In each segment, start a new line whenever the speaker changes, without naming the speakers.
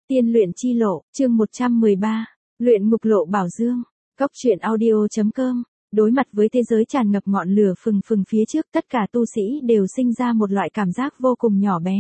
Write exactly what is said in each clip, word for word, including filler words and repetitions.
Tiên luyện chi lộ, chương một trăm mười ba, luyện ngục lộ bảo dương, cốc truyện audio.com. Đối mặt với thế giới tràn ngập ngọn lửa phừng phừng phía trước, tất cả tu sĩ đều sinh ra một loại cảm giác vô cùng nhỏ bé.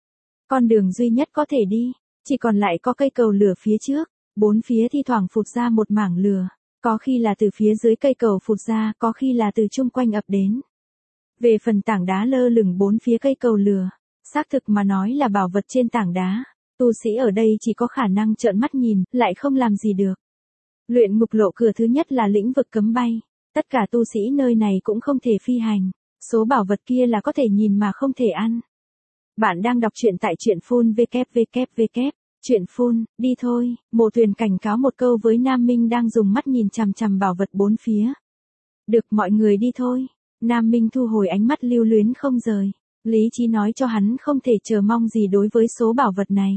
Con đường duy nhất có thể đi, chỉ còn lại có cây cầu lửa phía trước, bốn phía thi thoảng phụt ra một mảng lửa, có khi là từ phía dưới cây cầu phụt ra, có khi là từ chung quanh ập đến. Về phần tảng đá lơ lửng bốn phía cây cầu lửa, xác thực mà nói là bảo vật trên tảng đá, tu sĩ ở đây chỉ có khả năng trợn mắt nhìn, lại không làm gì được. Luyện ngục lộ cửa thứ nhất là lĩnh vực cấm bay, tất cả tu sĩ nơi này cũng không thể phi hành, số bảo vật kia là có thể nhìn mà không thể ăn. Bạn đang đọc truyện tại truyện phun vê vê vê vê, truyện phun, đi thôi, Mộ Tuyền cảnh cáo một câu với Nam Minh đang dùng mắt nhìn chằm chằm bảo vật bốn phía. Được, mọi người đi thôi. Nam Minh thu hồi ánh mắt lưu luyến không rời, lý trí nói cho hắn không thể chờ mong gì đối với số bảo vật này.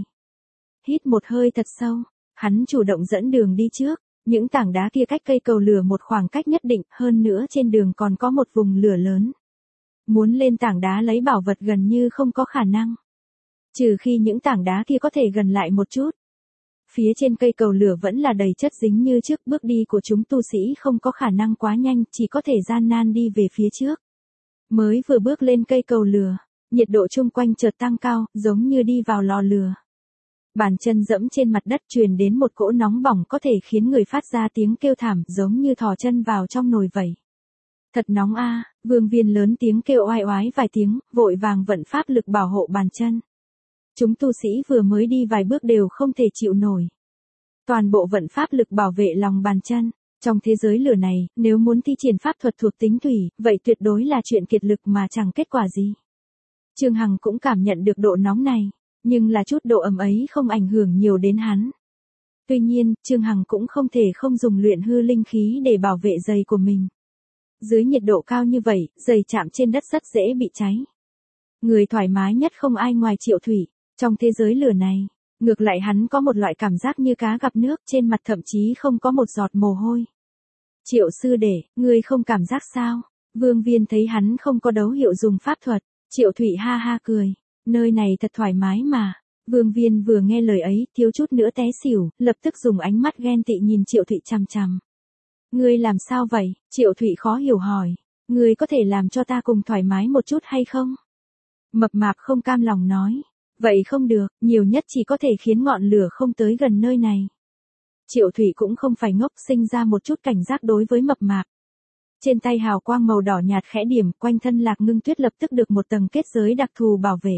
Hít một hơi thật sâu, hắn chủ động dẫn đường đi trước, những tảng đá kia cách cây cầu lửa một khoảng cách nhất định, hơn nữa trên đường còn có một vùng lửa lớn. Muốn lên tảng đá lấy bảo vật gần như không có khả năng. Trừ khi những tảng đá kia có thể gần lại một chút. Phía trên cây cầu lửa vẫn là đầy chất dính như trước, bước đi của chúng tu sĩ không có khả năng quá nhanh, chỉ có thể gian nan đi về phía trước. Mới vừa bước lên cây cầu lửa, nhiệt độ chung quanh chợt tăng cao, giống như đi vào lò lửa. Bàn chân dẫm trên mặt đất truyền đến một cỗ nóng bỏng có thể khiến người phát ra tiếng kêu thảm, giống như thò chân vào trong nồi vậy. Thật nóng a, Vương Viên lớn tiếng kêu oai oái vài tiếng, vội vàng vận pháp lực bảo hộ bàn chân. Chúng tu sĩ vừa mới đi vài bước đều không thể chịu nổi. Toàn bộ vận pháp lực bảo vệ lòng bàn chân. Trong thế giới lửa này, nếu muốn thi triển pháp thuật thuộc tính thủy, vậy tuyệt đối là chuyện kiệt lực mà chẳng kết quả gì. Trương Hằng cũng cảm nhận được độ nóng này, nhưng là chút độ ẩm ấy không ảnh hưởng nhiều đến hắn. Tuy nhiên, Trương Hằng cũng không thể không dùng luyện hư linh khí để bảo vệ giày của mình. Dưới nhiệt độ cao như vậy, giày chạm trên đất rất dễ bị cháy. Người thoải mái nhất không ai ngoài Triệu Thủy. Trong thế giới lửa này, ngược lại hắn có một loại cảm giác như cá gặp nước, trên mặt thậm chí không có một giọt mồ hôi. Triệu sư đệ, ngươi không cảm giác sao? Vương Viên thấy hắn không có dấu hiệu dùng pháp thuật, Triệu Thủy ha ha cười, nơi này thật thoải mái mà. Vương Viên vừa nghe lời ấy, thiếu chút nữa té xỉu, lập tức dùng ánh mắt ghen tị nhìn Triệu Thủy chằm chằm. Ngươi làm sao vậy? Triệu Thủy khó hiểu hỏi, ngươi có thể làm cho ta cùng thoải mái một chút hay không? Mập mạp không cam lòng nói. Vậy không được, nhiều nhất chỉ có thể khiến ngọn lửa không tới gần nơi này. Triệu Thủy cũng không phải ngốc, sinh ra một chút cảnh giác đối với mập mạp. Trên tay hào quang màu đỏ nhạt khẽ điểm, quanh thân Lạc Ngưng Tuyết lập tức được một tầng kết giới đặc thù bảo vệ.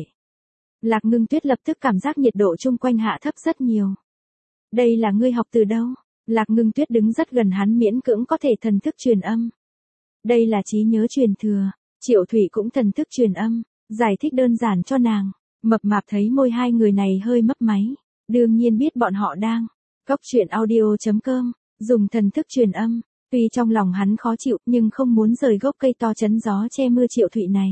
Lạc Ngưng Tuyết lập tức cảm giác nhiệt độ chung quanh hạ thấp rất nhiều. Đây là ngươi học từ đâu? Lạc Ngưng Tuyết đứng rất gần hắn, miễn cưỡng có thể thần thức truyền âm. Đây là trí nhớ truyền thừa. Triệu Thủy cũng thần thức truyền âm, giải thích đơn giản cho nàng. Mập mạp thấy môi hai người này hơi mấp máy, đương nhiên biết bọn họ đang cốc truyện audio.com, dùng thần thức truyền âm, tuy trong lòng hắn khó chịu nhưng không muốn rời gốc cây to chắn gió che mưa Triệu Thụy này.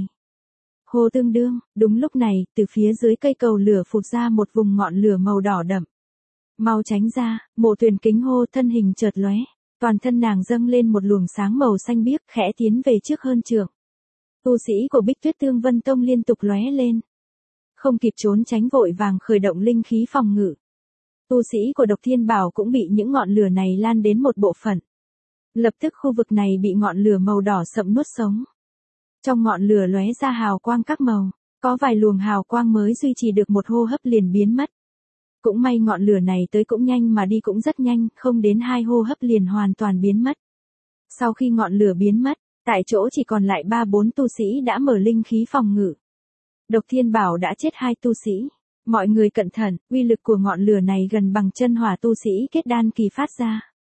Hô tương đương, đúng lúc này, từ phía dưới cây cầu lửa phụt ra một vùng ngọn lửa màu đỏ đậm. Mau tránh ra, Mộ Tuyền kính hô, thân hình chợt lóe, toàn thân nàng dâng lên một luồng sáng màu xanh biếc, khẽ tiến về trước hơn trượng. Tu sĩ của Bích Tuyết Tương Vân Tông liên tục lóe lên. Không kịp trốn tránh vội vàng khởi động linh khí phòng ngự. Tu sĩ của Độc Thiên Bảo cũng bị những ngọn lửa này lan đến một bộ phận. Lập tức khu vực này bị ngọn lửa màu đỏ sậm nuốt sống. Trong ngọn lửa lóe ra hào quang các màu, có vài luồng hào quang mới duy trì được một hô hấp liền biến mất. Cũng may ngọn lửa này tới cũng nhanh mà đi cũng rất nhanh, không đến hai hô hấp liền hoàn toàn biến mất. Sau khi ngọn lửa biến mất, tại chỗ chỉ còn lại ba bốn tu sĩ đã mở linh khí phòng ngự. Độc Thiên Bảo đã chết hai tu sĩ. Mọi người cẩn thận, uy lực của ngọn lửa này gần bằng chân hỏa tu sĩ kết đan kỳ phát ra.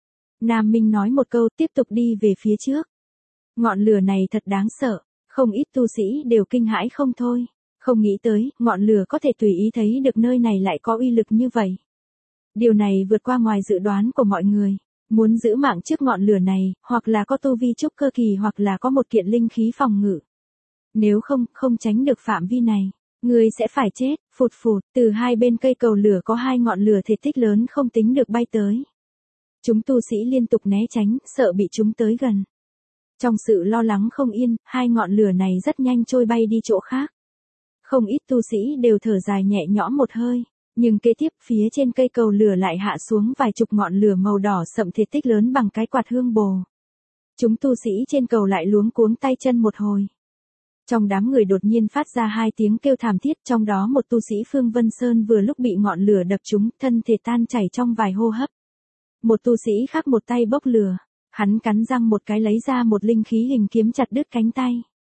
Nam Minh nói một câu, tiếp tục đi về phía trước. Ngọn lửa này thật đáng sợ, không ít tu sĩ đều kinh hãi không thôi. Không nghĩ tới, ngọn lửa có thể tùy ý thấy được nơi này lại có uy lực như vậy. Điều này vượt qua ngoài dự đoán của mọi người. Muốn giữ mạng trước ngọn lửa này, hoặc là có tu vi trúc cơ kỳ hoặc là có một kiện linh khí phòng ngự. Nếu không, không tránh được phạm vi này, người sẽ phải chết. Phụt phụt, từ hai bên cây cầu lửa có hai ngọn lửa thể tích lớn không tính được bay tới. Chúng tu sĩ liên tục né tránh, sợ bị chúng tới gần. Trong sự lo lắng không yên, hai ngọn lửa này rất nhanh trôi bay đi chỗ khác. Không ít tu sĩ đều thở dài nhẹ nhõm một hơi. Nhưng kế tiếp phía trên cây cầu lửa lại hạ xuống vài chục ngọn lửa màu đỏ sậm thể tích lớn bằng cái quạt hương bồ. Chúng tu sĩ trên cầu lại luống cuống tay chân một hồi. Trong đám người đột nhiên phát ra hai tiếng kêu thảm thiết, trong đó một tu sĩ Phương Vân Sơn vừa lúc bị ngọn lửa đập trúng, thân thể tan chảy trong vài hô hấp. Một tu sĩ khác một tay bốc lửa, hắn cắn răng một cái lấy ra một linh khí hình kiếm chặt đứt cánh tay.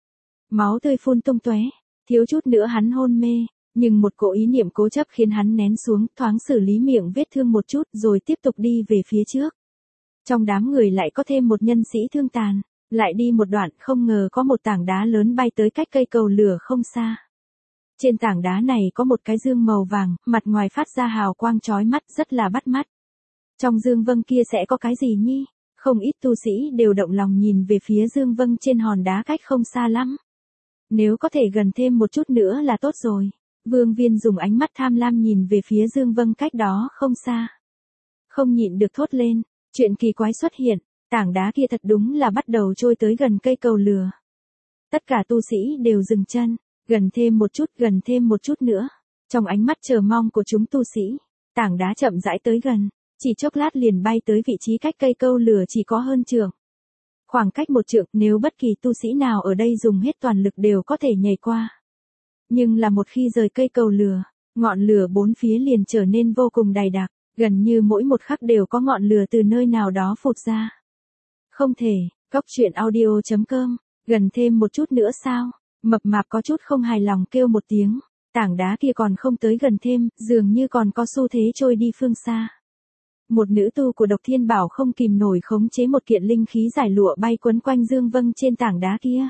Máu tươi phun tung tóe, thiếu chút nữa hắn hôn mê, nhưng một cỗ ý niệm cố chấp khiến hắn nén xuống, thoáng xử lý miệng vết thương một chút rồi tiếp tục đi về phía trước. Trong đám người lại có thêm một nhân sĩ thương tàn, lại đi một đoạn không ngờ có một tảng đá lớn bay tới cách cây cầu lửa không xa. Trên tảng đá này có một cái dương màu vàng, mặt ngoài phát ra hào quang chói mắt rất là bắt mắt. Trong dương vâng kia sẽ có cái gì nhi? Không ít tu sĩ đều động lòng nhìn về phía dương vâng trên hòn đá cách không xa lắm. Nếu có thể gần thêm một chút nữa là tốt rồi. Vương Viên dùng ánh mắt tham lam nhìn về phía dương vâng cách đó không xa. Không nhịn được thốt lên, chuyện kỳ quái xuất hiện, tảng đá kia thật đúng là bắt đầu trôi tới gần cây cầu lửa. Tất cả tu sĩ đều dừng chân, gần thêm một chút, gần thêm một chút nữa. Trong ánh mắt chờ mong của chúng tu sĩ, tảng đá chậm rãi tới gần, chỉ chốc lát liền bay tới vị trí cách cây cầu lửa chỉ có hơn trượng. Khoảng cách một trượng, nếu bất kỳ tu sĩ nào ở đây dùng hết toàn lực đều có thể nhảy qua. Nhưng là một khi rời cây cầu lửa, ngọn lửa bốn phía liền trở nên vô cùng dày đặc, gần như mỗi một khắc đều có ngọn lửa từ nơi nào đó phụt ra. Không thể, Cóc Truyện Audio chấm com, gần thêm một chút nữa sao? Mập mạp có chút không hài lòng kêu một tiếng, tảng đá kia còn không tới gần thêm, dường như còn có xu thế trôi đi phương xa. Một nữ tu của Độc Thiên Bảo không kìm nổi khống chế một kiện linh khí giải lụa bay quấn quanh dương vâng trên tảng đá kia.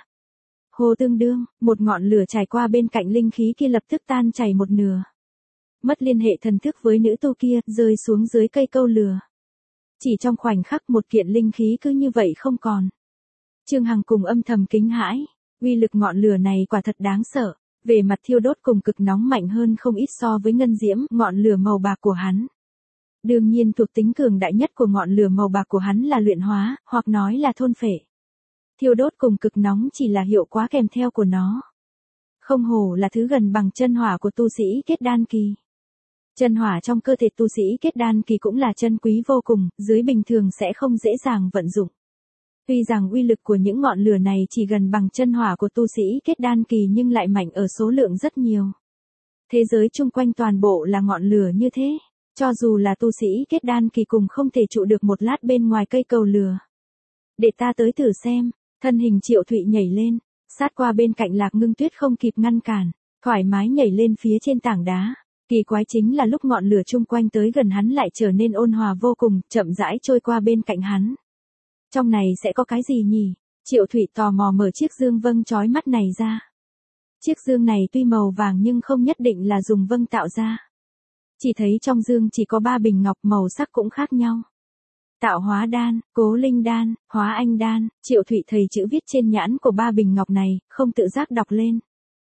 Hồ tương đương, một ngọn lửa trải qua bên cạnh linh khí kia lập tức tan chảy một nửa. Mất liên hệ thần thức với nữ tu kia, rơi xuống dưới cây câu lửa. Chỉ trong khoảnh khắc một kiện linh khí cứ như vậy không còn. Trương Hằng cùng âm thầm kính hãi, uy lực ngọn lửa này quả thật đáng sợ, về mặt thiêu đốt cùng cực nóng mạnh hơn không ít so với ngân diễm, ngọn lửa màu bạc của hắn. Đương nhiên thuộc tính cường đại nhất của ngọn lửa màu bạc của hắn là luyện hóa, hoặc nói là thôn phệ. Thiêu đốt cùng cực nóng chỉ là hiệu quả kèm theo của nó. Không hổ là thứ gần bằng chân hỏa của tu sĩ kết đan kỳ. Chân hỏa trong cơ thể tu sĩ kết đan kỳ cũng là chân quý vô cùng, dưới bình thường sẽ không dễ dàng vận dụng. Tuy rằng uy lực của những ngọn lửa này chỉ gần bằng chân hỏa của tu sĩ kết đan kỳ nhưng lại mạnh ở số lượng rất nhiều. Thế giới chung quanh toàn bộ là ngọn lửa như thế, cho dù là tu sĩ kết đan kỳ cùng không thể trụ được một lát bên ngoài cây cầu lửa. Để ta tới thử xem, thân hình Triệu Thụy nhảy lên, sát qua bên cạnh Lạc Ngưng Tuyết không kịp ngăn cản, thoải mái nhảy lên phía trên tảng đá. Kỳ quái chính là lúc ngọn lửa chung quanh tới gần hắn lại trở nên ôn hòa vô cùng, chậm rãi trôi qua bên cạnh hắn. Trong này sẽ có cái gì nhỉ? Triệu Thụy tò mò mở chiếc dương vâng chói mắt này ra. Chiếc dương này tuy màu vàng nhưng không nhất định là dùng vâng tạo ra. Chỉ thấy trong dương chỉ có ba bình ngọc, màu sắc cũng khác nhau. Tạo hóa đan, cố linh đan, hóa anh đan. Triệu Thụy thầy chữ viết trên nhãn của ba bình ngọc này, không tự giác đọc lên.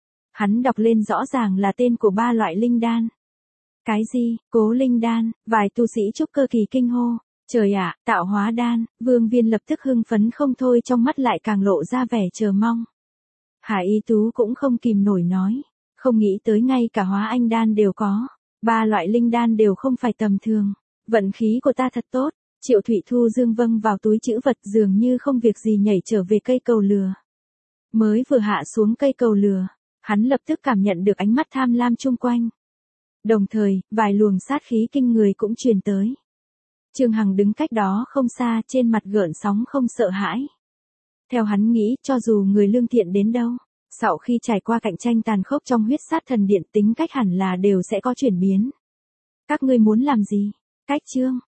Hắn đọc lên rõ ràng là tên của ba loại linh đan. Cái gì, cố linh đan, vài tu sĩ trúc cơ kỳ kinh hô. Trời ạ, tạo hóa đan, Vương Viên lập tức hưng phấn không thôi, trong mắt lại càng lộ ra vẻ chờ mong. Hải Y Tú cũng không kìm nổi nói, không nghĩ tới ngay cả hóa anh đan đều có, ba loại linh đan đều không phải tầm thường, vận khí của ta thật tốt. Triệu Thụy thu dương vâng vào túi trữ vật, dường như không việc gì nhảy trở về cây cầu lửa. Mới vừa hạ xuống cây cầu lửa, hắn lập tức cảm nhận được ánh mắt tham lam chung quanh. Đồng thời, vài luồng sát khí kinh người cũng truyền tới. Trương Hằng đứng cách đó không xa, trên mặt gợn sóng không sợ hãi. Theo hắn nghĩ, cho dù người lương thiện đến đâu, sau khi trải qua cạnh tranh tàn khốc trong huyết sát thần điện, tính cách hẳn là đều sẽ có chuyển biến. Các ngươi muốn làm gì? Cách chương